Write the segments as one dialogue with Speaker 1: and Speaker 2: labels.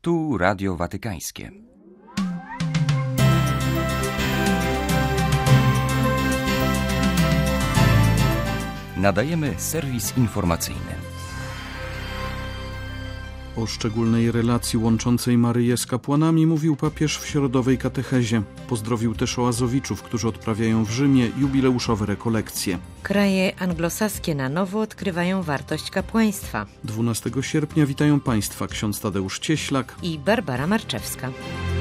Speaker 1: Tu Radio Watykańskie. Nadajemy serwis informacyjny.
Speaker 2: O szczególnej relacji łączącej Maryję z kapłanami mówił papież w środowej katechezie. Pozdrowił też oazowiczów, którzy odprawiają w Rzymie jubileuszowe rekolekcje.
Speaker 3: Kraje anglosaskie na nowo odkrywają wartość kapłaństwa.
Speaker 2: 12 sierpnia witają Państwa ksiądz Tadeusz Cieślak
Speaker 3: i Barbara Marczewska.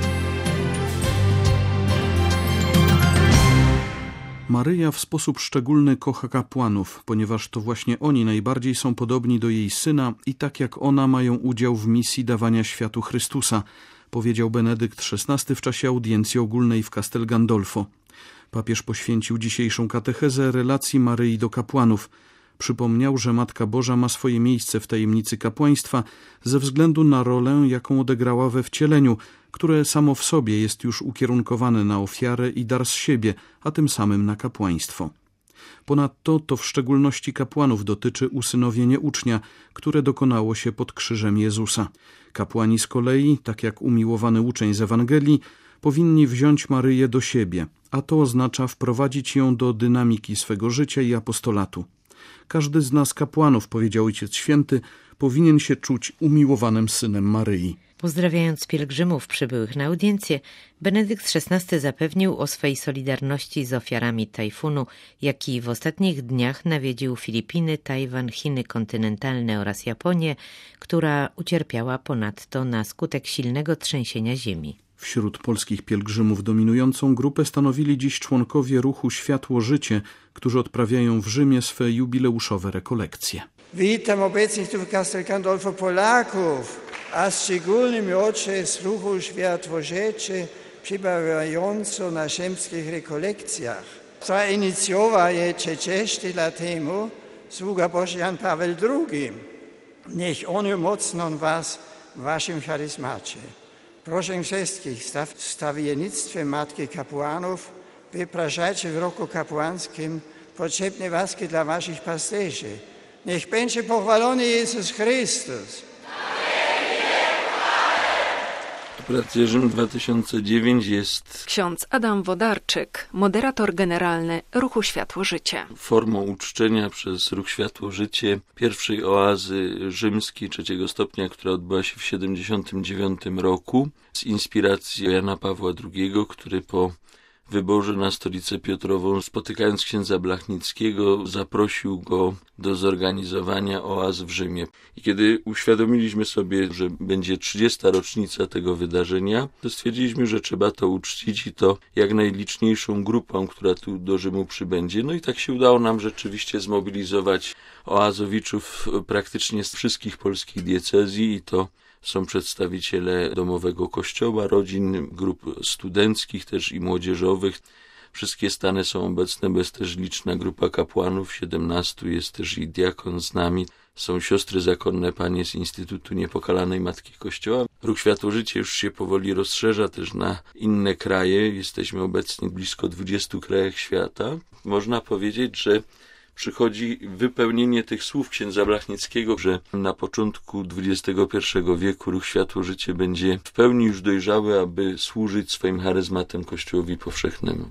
Speaker 2: Maryja w sposób szczególny kocha kapłanów, ponieważ to właśnie oni najbardziej są podobni do jej Syna i tak jak ona mają udział w misji dawania światu Chrystusa, powiedział Benedykt XVI w czasie audiencji ogólnej w Castel Gandolfo. Papież poświęcił dzisiejszą katechezę relacji Maryi do kapłanów. Przypomniał, że Matka Boża ma swoje miejsce w tajemnicy kapłaństwa ze względu na rolę, jaką odegrała we wcieleniu, które samo w sobie jest już ukierunkowane na ofiarę i dar z siebie, a tym samym na kapłaństwo. Ponadto to w szczególności kapłanów dotyczy usynowienie ucznia, które dokonało się pod krzyżem Jezusa. Kapłani z kolei, tak jak umiłowany uczeń z Ewangelii, powinni wziąć Maryję do siebie, a to oznacza wprowadzić ją do dynamiki swego życia i apostolatu. Każdy z nas kapłanów, powiedział Ojciec Święty, powinien się czuć umiłowanym synem Maryi.
Speaker 3: Pozdrawiając pielgrzymów przybyłych na audiencję, Benedykt XVI zapewnił o swej solidarności z ofiarami tajfunu, jaki w ostatnich dniach nawiedził Filipiny, Tajwan, Chiny kontynentalne oraz Japonię, która ucierpiała ponadto na skutek silnego trzęsienia ziemi.
Speaker 2: Wśród polskich pielgrzymów dominującą grupę stanowili dziś członkowie ruchu Światło-Życie, którzy odprawiają w Rzymie swe jubileuszowe rekolekcje.
Speaker 4: Witam obecnych tu w Castel Gandolfo Polaków, a szczególnie oczy z ruchu Światło-Życie przybywająco na rzymskich rekolekcjach. Ta inicjowa je 30 lat temu sługa Boży Jan Paweł II. Niech on umocną was w waszym charyzmacie. Proszę wszystkich w stawiennictwie Matki Kapłanów, wypraszajcie w roku kapłańskim potrzebne łaski dla waszych pasterzy. Niech będzie pochwalony Jezus Chrystus.
Speaker 5: Pracy Rzym 2009 jest
Speaker 6: ksiądz Adam Wodarczyk, moderator generalny Ruchu Światło-Życie.
Speaker 5: Formą uczczenia przez Ruch Światło-Życie pierwszej oazy rzymskiej trzeciego stopnia, która odbyła się w 1979 roku z inspiracji Jana Pawła II, który po wyborze na stolicę Piotrową, spotykając księdza Blachnickiego, zaprosił go do zorganizowania oaz w Rzymie. I kiedy uświadomiliśmy sobie, że będzie 30. rocznica tego wydarzenia, to stwierdziliśmy, że trzeba to uczcić i to jak najliczniejszą grupą, która tu do Rzymu przybędzie. No i tak się udało nam rzeczywiście zmobilizować oazowiczów praktycznie z wszystkich polskich diecezji i to są przedstawiciele domowego kościoła, rodzin, grup studenckich też i młodzieżowych. Wszystkie stany są obecne, bo jest też liczna grupa kapłanów, 17, jest też i diakon z nami. Są siostry zakonne panie z Instytutu Niepokalanej Matki Kościoła. Ruch Światło-Życie już się powoli rozszerza też na inne kraje. Jesteśmy obecni w blisko 20 krajach świata. Można powiedzieć, że przychodzi wypełnienie tych słów księdza Blachnickiego, że na początku XXI wieku Ruch Światło-Życie będzie w pełni już dojrzały, aby służyć swoim charyzmatem Kościołowi powszechnemu.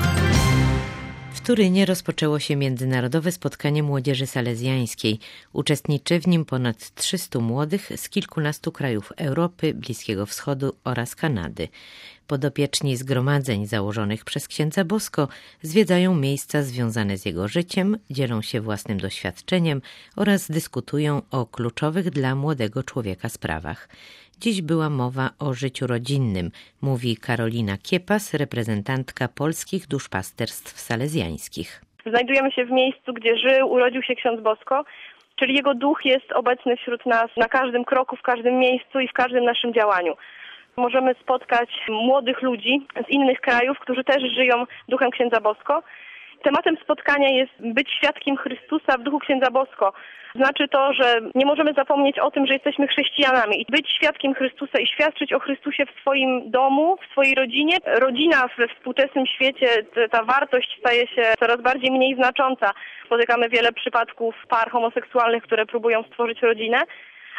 Speaker 3: W Turynie rozpoczęło się międzynarodowe spotkanie młodzieży salezjańskiej. Uczestniczy w nim ponad 300 młodych z kilkunastu krajów Europy, Bliskiego Wschodu oraz Kanady. Podopieczni zgromadzeń założonych przez księdza Bosko zwiedzają miejsca związane z jego życiem, dzielą się własnym doświadczeniem oraz dyskutują o kluczowych dla młodego człowieka sprawach. Dziś była mowa o życiu rodzinnym, mówi Karolina Kiepas, reprezentantka polskich duszpasterstw salezjańskich.
Speaker 7: Znajdujemy się w miejscu, gdzie żył, urodził się ksiądz Bosko, czyli jego duch jest obecny wśród nas na każdym kroku, w każdym miejscu i w każdym naszym działaniu. Możemy spotkać młodych ludzi z innych krajów, którzy też żyją duchem księdza Bosko. Tematem spotkania jest być świadkiem Chrystusa w duchu księdza Bosko. Znaczy to, że nie możemy zapomnieć o tym, że jesteśmy chrześcijanami i być świadkiem Chrystusa i świadczyć o Chrystusie w swoim domu, w swojej rodzinie. Rodzina we współczesnym świecie, ta wartość staje się coraz bardziej mniej znacząca. Spotykamy wiele przypadków par homoseksualnych, które próbują stworzyć rodzinę.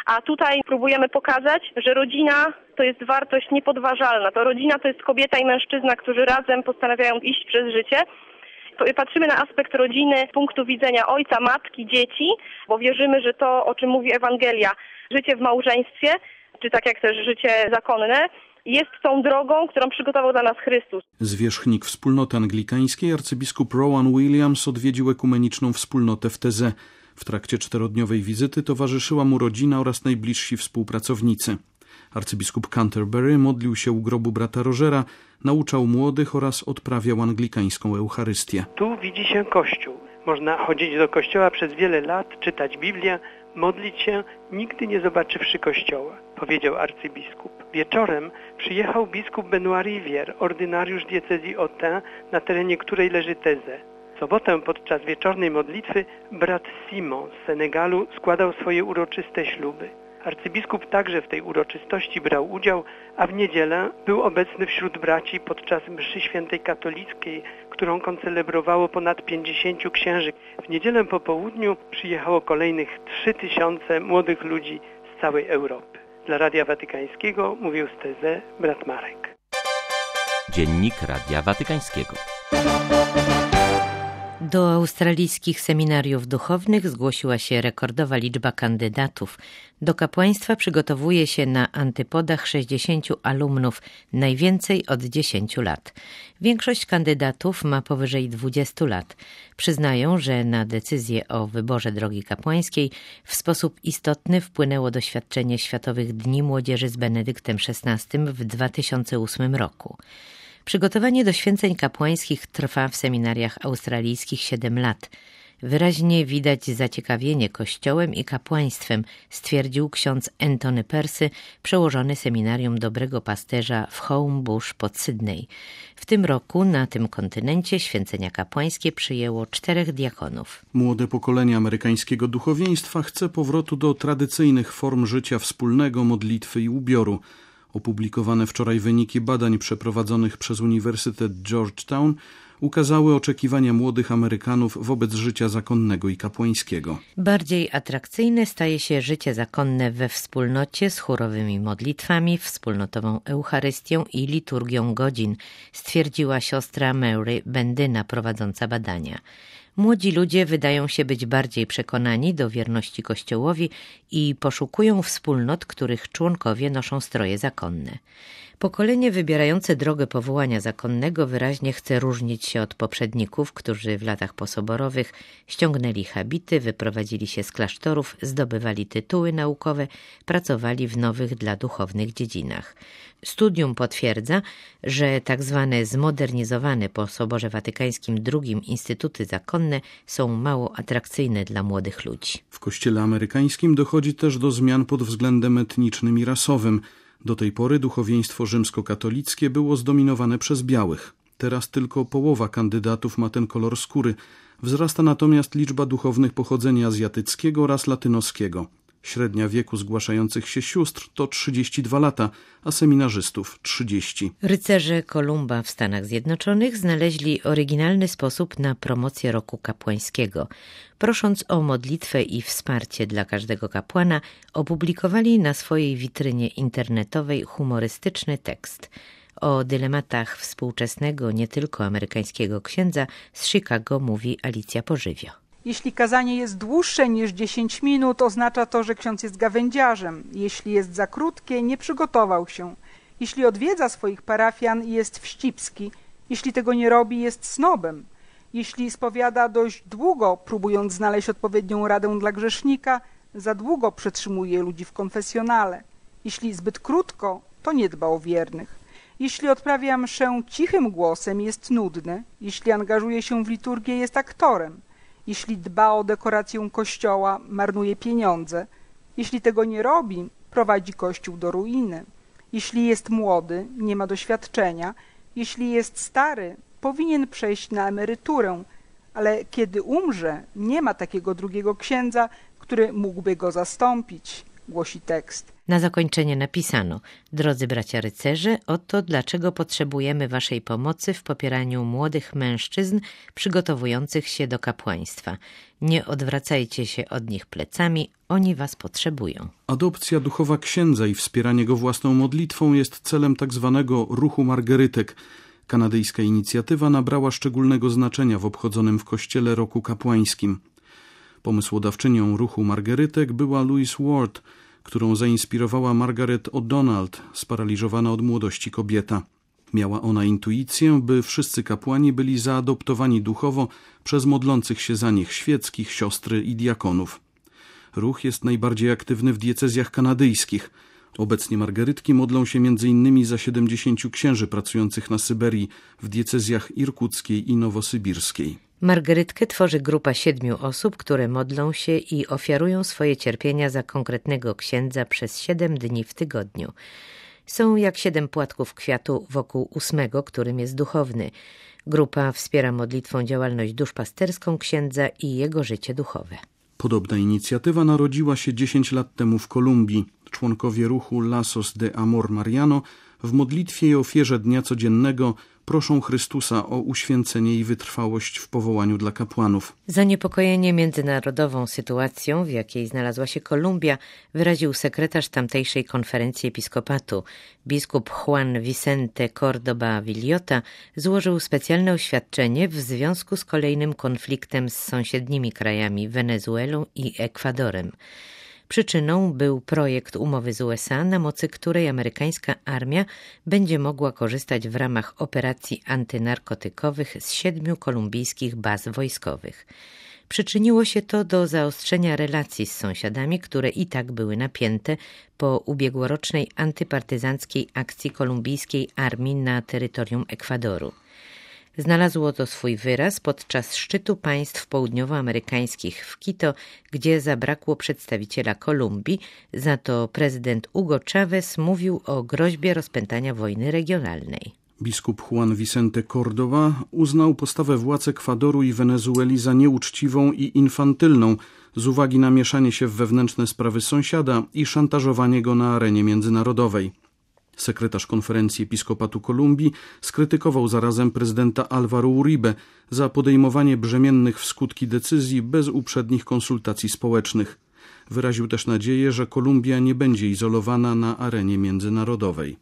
Speaker 7: A tutaj próbujemy pokazać, że rodzina to jest wartość niepodważalna. To rodzina to jest kobieta i mężczyzna, którzy razem postanawiają iść przez życie. Patrzymy na aspekt rodziny z punktu widzenia ojca, matki, dzieci, bo wierzymy, że to, o czym mówi Ewangelia, życie w małżeństwie, czy tak jak też życie zakonne, jest tą drogą, którą przygotował dla nas Chrystus.
Speaker 2: Zwierzchnik wspólnoty anglikańskiej arcybiskup Rowan Williams odwiedził ekumeniczną wspólnotę w Taizé. W trakcie 4-dniowej wizyty towarzyszyła mu rodzina oraz najbliżsi współpracownicy. Arcybiskup Canterbury modlił się u grobu brata Rogera, nauczał młodych oraz odprawiał anglikańską Eucharystię.
Speaker 8: Tu widzi się Kościół. Można chodzić do kościoła przez wiele lat, czytać Biblię, modlić się, nigdy nie zobaczywszy kościoła, powiedział arcybiskup. Wieczorem przyjechał biskup Benoit Rivière, ordynariusz diecezji Autun, na terenie której leży Taizé. W sobotę podczas wieczornej modlitwy brat Simon z Senegalu składał swoje uroczyste śluby. Arcybiskup także w tej uroczystości brał udział, a w niedzielę był obecny wśród braci podczas mszy świętej katolickiej, którą koncelebrowało ponad 50 księży. W niedzielę po południu przyjechało kolejnych 3000 młodych ludzi z całej Europy. Dla Radia Watykańskiego mówił z Taizé brat Marek.
Speaker 1: Dziennik Radia Watykańskiego.
Speaker 3: Do australijskich seminariów duchownych zgłosiła się rekordowa liczba kandydatów. Do kapłaństwa przygotowuje się na antypodach 60 alumnów, najwięcej od 10 lat. Większość kandydatów ma powyżej 20 lat. Przyznają, że na decyzję o wyborze drogi kapłańskiej w sposób istotny wpłynęło doświadczenie Światowych Dni Młodzieży z Benedyktem XVI w 2008 roku. Przygotowanie do święceń kapłańskich trwa w seminariach australijskich 7 lat. Wyraźnie widać zaciekawienie Kościołem i kapłaństwem, stwierdził ksiądz Anthony Percy, przełożony seminarium Dobrego Pasterza w Homebush pod Sydney. W tym roku na tym kontynencie święcenia kapłańskie przyjęło 4 diakonów.
Speaker 2: Młode pokolenie amerykańskiego duchowieństwa chce powrotu do tradycyjnych form życia wspólnego, modlitwy i ubioru. Opublikowane wczoraj wyniki badań przeprowadzonych przez Uniwersytet Georgetown ukazały oczekiwania młodych Amerykanów wobec życia zakonnego i kapłańskiego.
Speaker 3: Bardziej atrakcyjne staje się życie zakonne we wspólnocie z chórowymi modlitwami, wspólnotową Eucharystią i liturgią godzin, stwierdziła siostra Mary Bendyna prowadząca badania. Młodzi ludzie wydają się być bardziej przekonani do wierności Kościołowi i poszukują wspólnot, których członkowie noszą stroje zakonne. Pokolenie wybierające drogę powołania zakonnego wyraźnie chce różnić się od poprzedników, którzy w latach posoborowych ściągnęli habity, wyprowadzili się z klasztorów, zdobywali tytuły naukowe, pracowali w nowych dla duchownych dziedzinach. Studium potwierdza, że tak zwane zmodernizowane po Soborze Watykańskim II instytuty zakonne są mało atrakcyjne dla młodych ludzi.
Speaker 2: W Kościele amerykańskim dochodzi też do zmian pod względem etnicznym i rasowym. Do tej pory duchowieństwo rzymskokatolickie było zdominowane przez białych. Teraz tylko połowa kandydatów ma ten kolor skóry. Wzrasta natomiast liczba duchownych pochodzenia azjatyckiego oraz latynoskiego. Średnia wieku zgłaszających się sióstr to 32 lata, a seminarzystów 30.
Speaker 3: Rycerze Kolumba w Stanach Zjednoczonych znaleźli oryginalny sposób na promocję roku kapłańskiego. Prosząc o modlitwę i wsparcie dla każdego kapłana, opublikowali na swojej witrynie internetowej humorystyczny tekst. O dylematach współczesnego, nie tylko amerykańskiego księdza z Chicago mówi Alicja Pożywio.
Speaker 9: Jeśli kazanie jest dłuższe niż 10 minut, oznacza to, że ksiądz jest gawędziarzem. Jeśli jest za krótkie, nie przygotował się. Jeśli odwiedza swoich parafian, jest wścibski. Jeśli tego nie robi, jest snobem. Jeśli spowiada dość długo, próbując znaleźć odpowiednią radę dla grzesznika, za długo przetrzymuje ludzi w konfesjonale. Jeśli zbyt krótko, to nie dba o wiernych. Jeśli odprawia mszę cichym głosem, jest nudny. Jeśli angażuje się w liturgię, jest aktorem. Jeśli dba o dekorację kościoła, marnuje pieniądze. Jeśli tego nie robi, prowadzi kościół do ruiny. Jeśli jest młody, nie ma doświadczenia. Jeśli jest stary, powinien przejść na emeryturę. Ale kiedy umrze, nie ma takiego drugiego księdza, który mógłby go zastąpić, głosi tekst.
Speaker 3: Na zakończenie napisano: drodzy bracia rycerze, oto dlaczego potrzebujemy waszej pomocy w popieraniu młodych mężczyzn przygotowujących się do kapłaństwa. Nie odwracajcie się od nich plecami, oni was potrzebują.
Speaker 2: Adopcja duchowa księdza i wspieranie go własną modlitwą jest celem tzw. ruchu Margerytek. Kanadyjska inicjatywa nabrała szczególnego znaczenia w obchodzonym w kościele roku kapłańskim. Pomysłodawczynią ruchu Margerytek była Louise Ward, którą zainspirowała Margaret O'Donnell, sparaliżowana od młodości kobieta. Miała ona intuicję, by wszyscy kapłani byli zaadoptowani duchowo przez modlących się za nich świeckich, siostry i diakonów. Ruch jest najbardziej aktywny w diecezjach kanadyjskich. Obecnie Margerytki modlą się m.in. za 70 księży pracujących na Syberii w diecezjach irkuckiej i nowosybirskiej.
Speaker 3: Margerytkę tworzy grupa 7 osób, które modlą się i ofiarują swoje cierpienia za konkretnego księdza przez 7 dni w tygodniu. Są jak 7 płatków kwiatu wokół 8, którym jest duchowny. Grupa wspiera modlitwą działalność duszpasterską księdza i jego życie duchowe.
Speaker 2: Podobna inicjatywa narodziła się 10 lat temu w Kolumbii. Członkowie ruchu Lazos de Amor Mariano w modlitwie i ofierze dnia codziennego proszą Chrystusa o uświęcenie i wytrwałość w powołaniu dla kapłanów.
Speaker 3: Zaniepokojenie międzynarodową sytuacją, w jakiej znalazła się Kolumbia, wyraził sekretarz tamtejszej konferencji episkopatu. Biskup Juan Vicente Córdoba Villota złożył specjalne oświadczenie w związku z kolejnym konfliktem z sąsiednimi krajami Wenezuelą i Ekwadorem. Przyczyną był projekt umowy z USA, na mocy której amerykańska armia będzie mogła korzystać w ramach operacji antynarkotykowych z 7 kolumbijskich baz wojskowych. Przyczyniło się to do zaostrzenia relacji z sąsiadami, które i tak były napięte po ubiegłorocznej antypartyzanckiej akcji kolumbijskiej armii na terytorium Ekwadoru. Znalazło to swój wyraz podczas szczytu państw południowoamerykańskich w Quito, gdzie zabrakło przedstawiciela Kolumbii, za to prezydent Hugo Chávez mówił o groźbie rozpętania wojny regionalnej.
Speaker 2: Biskup Juan Vicente Córdoba uznał postawę władz Ekwadoru i Wenezueli za nieuczciwą i infantylną z uwagi na mieszanie się w wewnętrzne sprawy sąsiada i szantażowanie go na arenie międzynarodowej. Sekretarz konferencji episkopatu Kolumbii skrytykował zarazem prezydenta Álvaro Uribe za podejmowanie brzemiennych w skutki decyzji bez uprzednich konsultacji społecznych. Wyraził też nadzieję, że Kolumbia nie będzie izolowana na arenie międzynarodowej.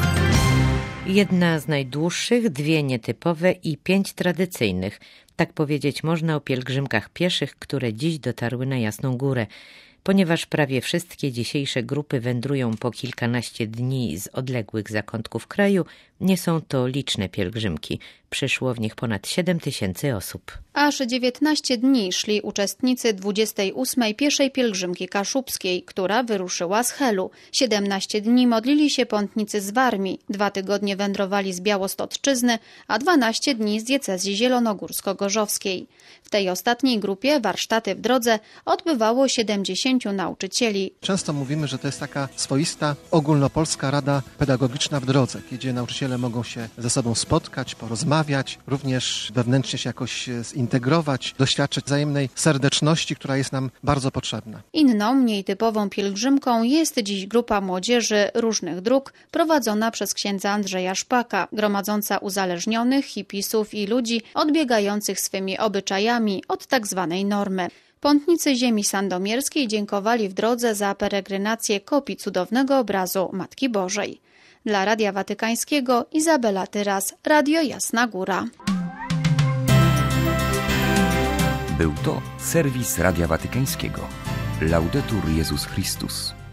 Speaker 3: Jedna z najdłuższych, 2 nietypowe i 5 tradycyjnych. Tak powiedzieć można o pielgrzymkach pieszych, które dziś dotarły na Jasną Górę. Ponieważ prawie wszystkie dzisiejsze grupy wędrują po kilkanaście dni z odległych zakątków kraju, nie są to liczne pielgrzymki. Przyszło w nich ponad 7 000 osób.
Speaker 10: Aż 19 dni szli uczestnicy 28. pieszej pielgrzymki kaszubskiej, która wyruszyła z Helu. 17 dni modlili się pątnicy z Warmii, 2 tygodnie wędrowali z Białostocczyzny, a 12 dni z diecezji zielonogórsko-gorzowskiej. W tej ostatniej grupie warsztaty w drodze odbywało 70 nauczycieli.
Speaker 11: Często mówimy, że to jest taka swoista ogólnopolska rada pedagogiczna w drodze, gdzie nauczyciele mogą się ze sobą spotkać, porozmawiać, również wewnętrznie się jakoś zintegrować, doświadczyć wzajemnej serdeczności, która jest nam bardzo potrzebna.
Speaker 10: Inną, mniej typową pielgrzymką jest dziś grupa młodzieży różnych dróg prowadzona przez księdza Andrzeja Szpaka, gromadząca uzależnionych, hipisów i ludzi odbiegających swymi obyczajami od tak zwanej normy. Pątnicy ziemi sandomierskiej dziękowali w drodze za peregrinację kopii cudownego obrazu Matki Bożej. Dla Radia Watykańskiego Izabela Tyras, Radio Jasna Góra.
Speaker 1: Był to serwis Radia Watykańskiego. Laudetur Jezus Chrystus.